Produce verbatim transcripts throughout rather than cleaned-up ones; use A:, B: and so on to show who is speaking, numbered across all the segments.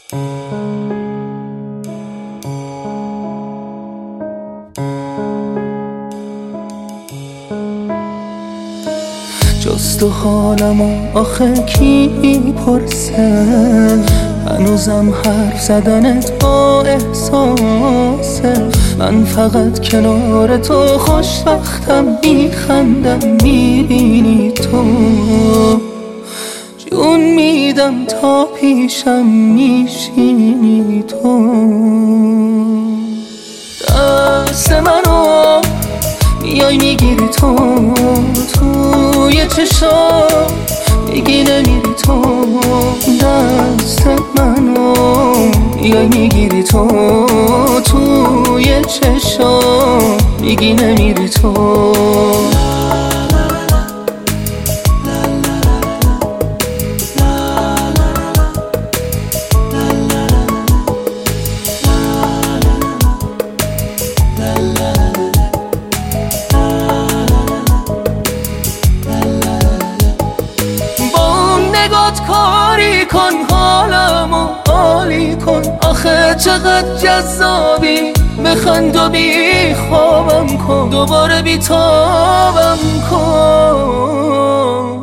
A: جز تو حالمو آخه کی پرسه؟ هنوزم حرف زدنت با احساسه. من فقط کنار تو خوشبختم، میخندم میبینی تو. جون میدم تا پیشم میشینی تو. دست منو میای میگیری تو، توی چشام میگی نمیری تو. دست منو میای میگیری تو، توی چشام میگی نمیری تو. کاری کن حالمو عالی کن، آخه چقدر جذابی. بخند و بی خوابم کن، دوباره بی تابم کن.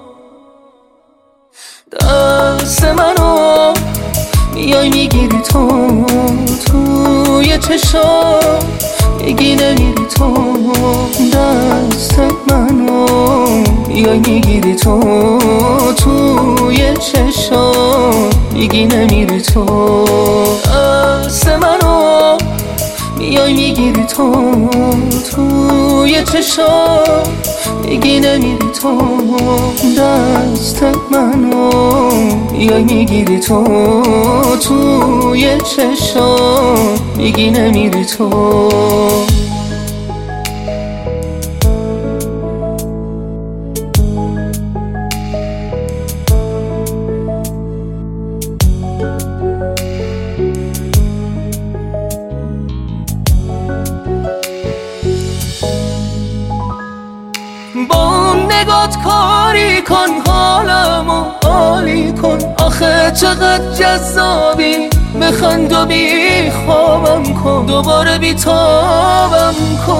A: دست منو میای میگیری تو، توی چشام میگی نمیری تو. دست منو میای میگیری تو، توی چشام میگی نمیری تو. دست منو میای میگیری تو، توی چشام میگی نمیری تو. دست منو میای میگیری تو، توی چشام میگی نمیری تو. با نگات کاری کن حالمو عالی کن، آخه چقدر جذابی. بخند و بی خوابم کن، دوباره بی تابم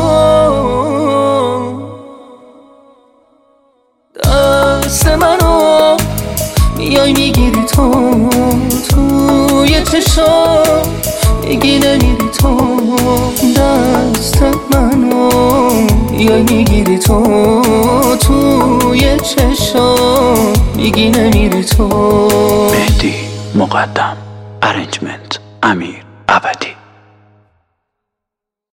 A: کن. دست منو میای میگیری تو، توی چشام میگی نمیری تو. دست منو میای میگیری تو، توی چشام میگی نمیری تو.
B: مهدی مقدم، ارنجمنت امیر ابدی.